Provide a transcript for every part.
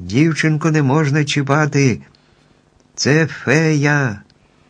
Дівчинку не можна чіпати. Це фея.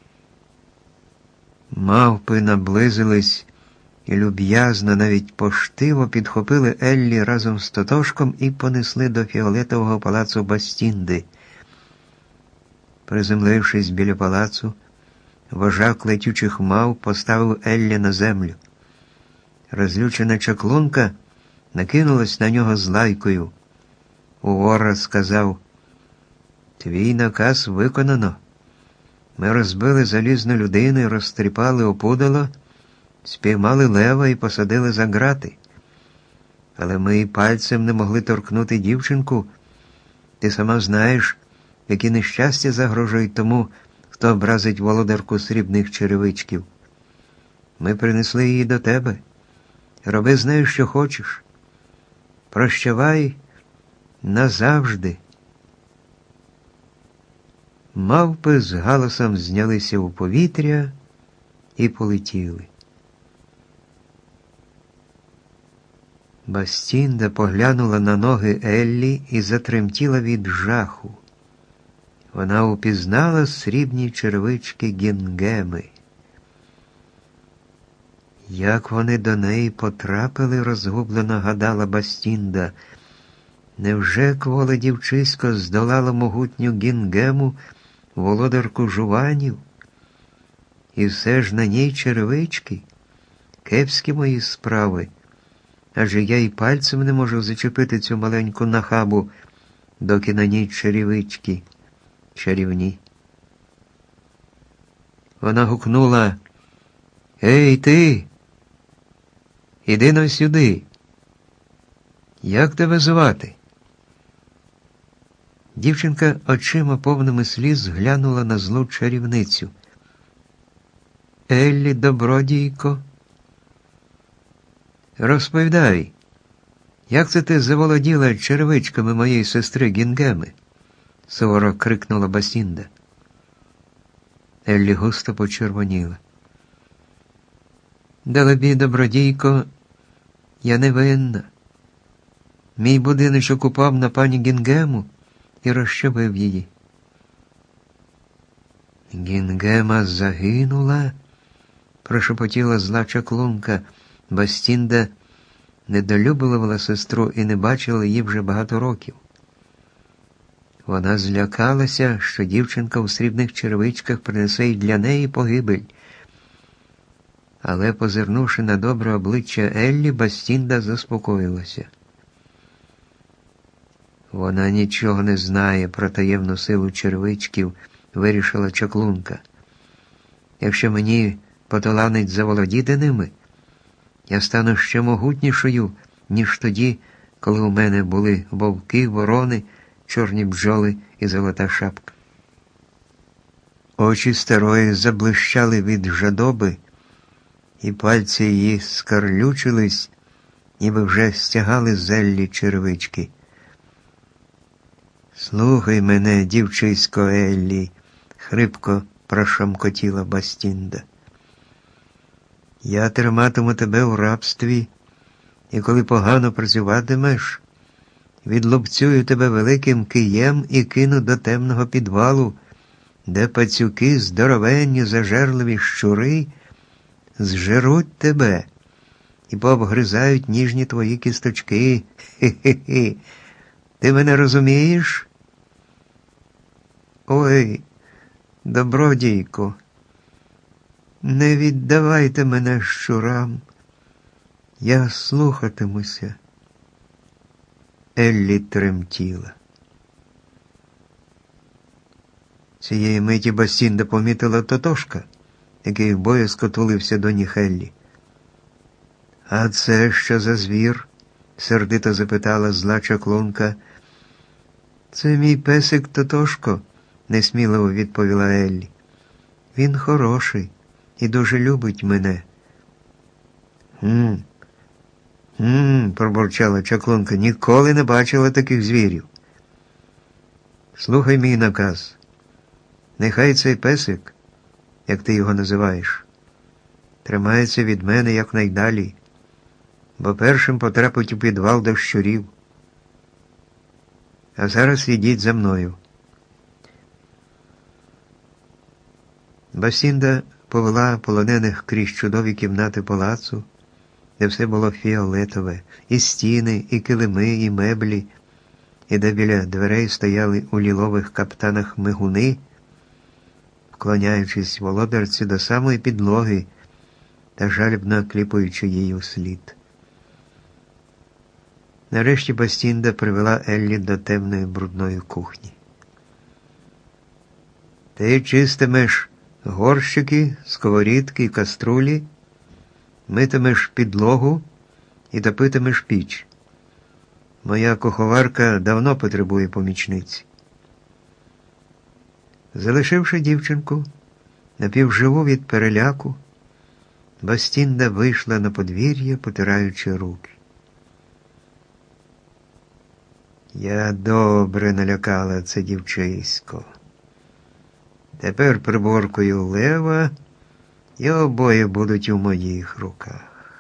Мавпи наблизились і люб'язно, навіть поштиво підхопили Еллі разом з Тотошком і понесли до фіолетового палацу Бастінди. Приземлившись біля палацу, вожак летючих мавп поставив Еллі на землю. Розлючена чаклунка накинулась на нього з лайкою. Увора сказав: «Твій наказ виконано. Ми розбили залізну людину, розтріпали опудало, спіймали лева і посадили за грати. Але ми і пальцем не могли торкнути дівчинку. Ти сама знаєш, які нещастя загрожують тому, хто образить володарку срібних черевичків. Ми принесли її до тебе. Роби з нею, що хочеш. Прощавай назавжди». Мавпи з галасом знялися у повітря і полетіли. Бастінда поглянула на ноги Еллі і затремтіла від жаху. Вона упізнала срібні черевички Гінгеми. Як вони до неї потрапили, розгублено гадала Бастінда. Невже кволе дівчисько здолало могутню Гінгему, володарку жуванів? І все ж на ній черевички? Кепські мої справи. Адже я й пальцем не можу зачепити цю маленьку нахабу, доки на ній черевички чарівні. Вона гукнула: «Ей, ти! Іди на сюди! Як тебе звати?» Дівчинка очима повними сліз глянула на злу чарівницю. «Еллі, добродійко, розповідай, як це ти заволоділа черевичками моєї сестри Гінгеми?» — суворо крикнула Бастінда. Еллі густо почервоніла. «Далебі, добродійко, я не винна. Мій будиночок упав на пані Гінгему і розчавив її». «Гінгема загинула?» — прошепотіла зла чаклунка. Бастінда недолюблювала сестру і не бачила її вже багато років. Вона злякалася, що дівчинка у срібних черевичках принесе й для неї погибель. Але, позирнувши на добре обличчя Еллі, Бастінда заспокоїлася. «Вона нічого не знає про таємну силу черевичків», — вирішила чаклунка. «Якщо мені поталанить заволодіти ними, я стану ще могутнішою, ніж тоді, коли у мене були вовки, ворони, чорні бджоли і золота шапка». Очі старої заблищали від жадоби, і пальці її скарлючились, ніби вже стягали з Еллі черевички. «Слухай мене, дівчисько Еллі», — хрипко прошамкотіла Бастінда. «Я триматиму тебе в рабстві, і коли погано працюватимеш, відлупцюю тебе великим києм і кину до темного підвалу, де пацюки, здоровенні, зажерливі щури зжеруть тебе і пообгризають ніжні твої кісточки. Хе-хе-хе. Ти мене розумієш?» «Ой, добродійко, не віддавайте мене щурам. Я слухатимуся». Еллі тремтіла. Цієї миті Бастінда помітила Тотошка, який боязко тулився до ніг Еллі. «А це що за звір?» — сердито запитала зла чаклунка. «Це мій песик Тотошко», — несміливо відповіла Еллі. «Він хороший і дуже любить мене». Пробурчала чаклунка, «ніколи не бачила таких звірів. Слухай мій наказ. Нехай цей песик, як ти його називаєш, тримається від мене якнайдалі, бо першим потрапить у підвал до щурів. А зараз ідіть за мною. Басінда повела полонених крізь чудові кімнати палацу, де все було фіолетове, і стіни, і килими, і меблі, і де біля дверей стояли у лілових каптанах мигуни, вклоняючись володарці до самої підлоги та жалібно кліпаючи її услід. Нарешті Бастінда привела Еллі до темної брудної кухні. Ти чистимеш горщики, сковорідки і каструлі, митимеш підлогу і топитимеш піч. Моя куховарка давно потребує помічниці. Залишивши дівчинку, напівживу від переляку, Бастінда вийшла на подвір'я, потираючи руки. Я добре налякала це дівчисько. Тепер приборкою Лева, і обоє будуть у моїх руках.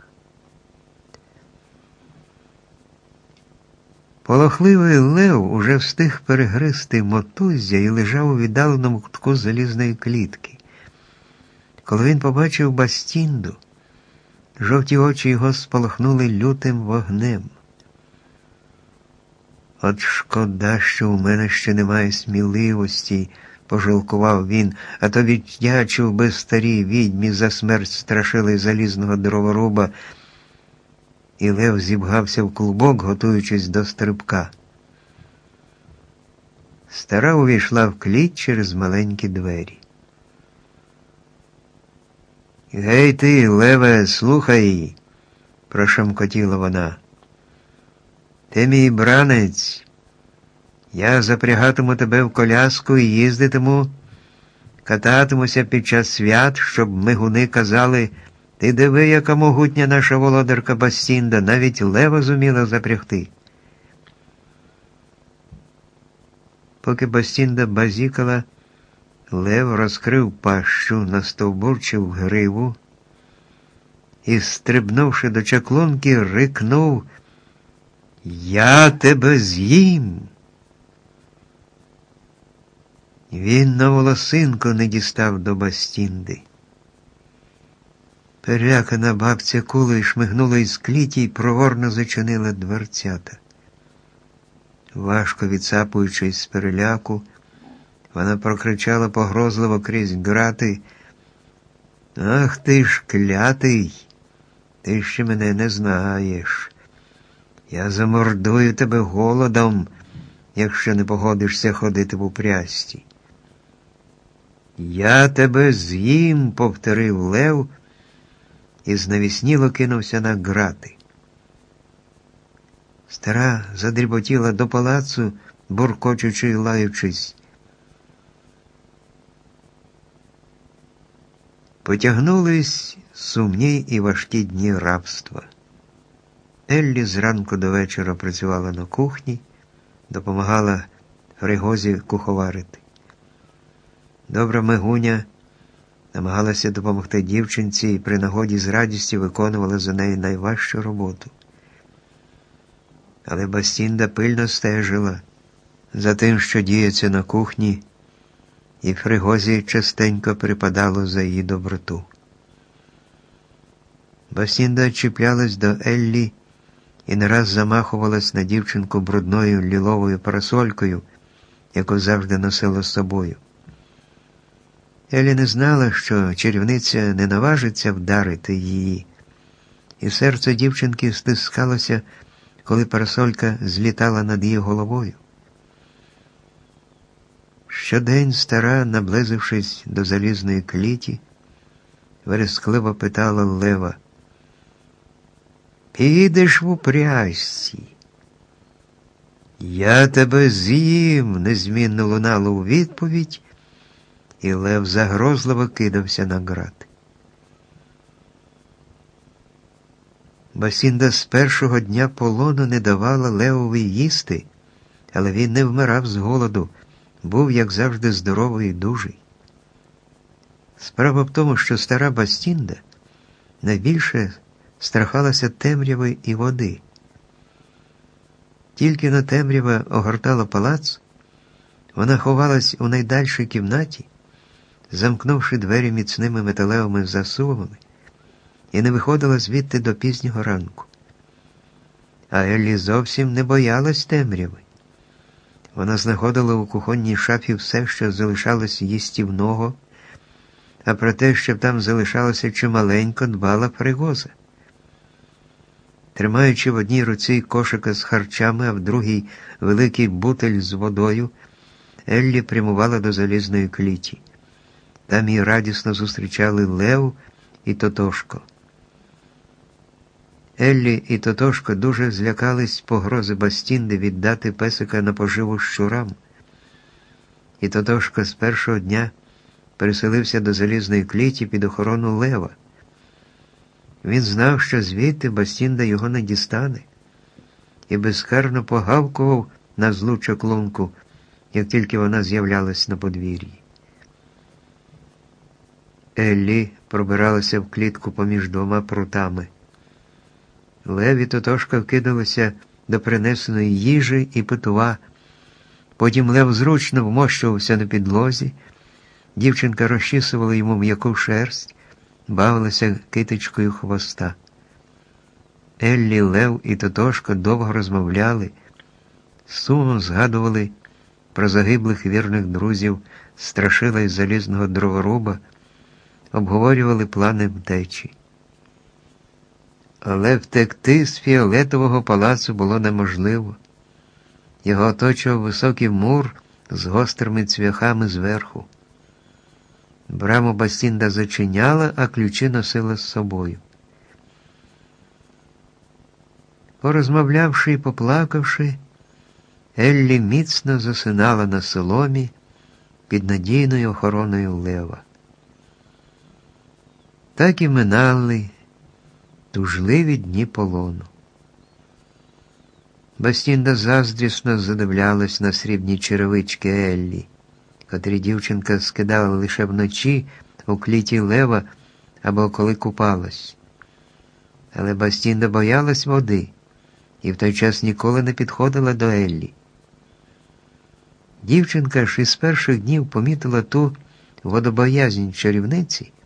Полохливий Лев уже встиг перегризти мотуззя і лежав у віддаленому кутку залізної клітки. Коли він побачив Бастінду, жовті очі його сполохнули лютим вогнем. От шкода, що у мене ще немає сміливості, пожалкував він, а то віддячив би старій відьмі за смерть страшили залізного дроворуба, і Лев зібгався в клубок, готуючись до стрибка. Стара увійшла в кліть через маленькі двері. «Гей ти, Леве, слухай!» – прошамкотіла вона. «Ти мій бранець. Я запрягатиму тебе в коляску і їздитиму, кататимуся під час свят, щоб мигуни казали: ти диви, яка могутня наша володарка Бастінда, навіть лева зуміла запрягти». Поки Бастінда базікала, Лев розкрив пащу, настовбурчив гриву і, стрибнувши до чаклунки, рикнув: «Я тебе з'їм!» Він на волосинку не дістав до Бастінди. Перелякана бабця кулею шмигнула із кліті й проворно зачинила дверцята. Важко відсапуючись з переляку, вона прокричала погрозливо крізь грати: «Ах ти ж клятий! Ти ще мене не знаєш. Я замордую тебе голодом, якщо не погодишся ходити в упрясті». «Я тебе з'їм», – повторив Лев і знавісніло кинувся на грати. Стара задріботіла до палацу, буркочучи й лаючись. Потягнулись сумні і важкі дні рабства. Еллі зранку до вечора працювала на кухні, допомагала Фригозі куховарити. Добра мигуня намагалася допомогти дівчинці і при нагоді з радістю виконувала за неї найважчу роботу. Але Бастінда пильно стежила за тим, що діється на кухні, і Фригозі частенько припадало за її доброту. Бастінда чіплялась до Еллі і не раз замахувалась на дівчинку брудною ліловою парасолькою, яку завжди носила з собою. Еллі не знала, що чарівниця не наважиться вдарити її, і серце дівчинки стискалося, коли парасолька злітала над її головою. Щодень стара, наблизившись до залізної кліті, верескливо питала Лева: «Підеш в упряжці?» «Я тебе з'їм», – незмінно лунало у відповідь, і Лев загрозливо кидався на грати. Басінда з першого дня полону не давала Левові їсти, але він не вмирав з голоду, був, як завжди, здоровий і дужий. Справа в тому, що стара Бастінда найбільше страхалася темряви і води. Тільки но темрява огортала палац, вона ховалась у найдальшій кімнаті, замкнувши двері міцними металевими засувами, і не виходила звідти до пізнього ранку. А Еллі зовсім не боялась темряви. Вона знаходила у кухонній шафі все, що залишалось їстівного, а про те, щоб там залишалося чималенько, дбала Пригоза. Тримаючи в одній руці кошика з харчами, а в другій великий бутиль з водою, Еллі прямувала до залізної кліті. Там її радісно зустрічали Лев і Тотошко. Еллі і Тотошко дуже злякались погрози Бастінди віддати песика на поживу щурам. І Тотошко з першого дня переселився до залізної кліті під охорону Лева. Він знав, що звідти Бастінда його не дістане, і безкарно погавкував на злу чаклунку, як тільки вона з'являлась на подвір'ї. Еллі пробиралася в клітку поміж двома прутами. Лев і Тотошка вкидалися до принесеної їжі і питува. Потім Лев зручно вмощувався на підлозі, дівчинка розчісувала йому м'яку шерсть, бавилася китичкою хвоста. Еллі, Лев і Тотошка довго розмовляли, сумом згадували про загиблих вірних друзів Страшила й залізного дроворуба, обговорювали плани втечі. Але втекти з фіолетового палацу було неможливо. Його оточував високий мур з гострими цвяхами зверху. Браму Бастінда зачиняла, а ключі носила з собою. Порозмовлявши і поплакавши, Еллі міцно засинала на соломі під надійною охороною Лева. Так і минали тужливі дні полону. Бастінда заздрісно задивлялась на срібні черевички Еллі, котрі дівчинка скидала лише вночі у кліті Лева або коли купалась. Але Бастінда боялась води і в той час ніколи не підходила до Еллі. Дівчинка ж із перших днів помітила ту водобоязнь чарівниці,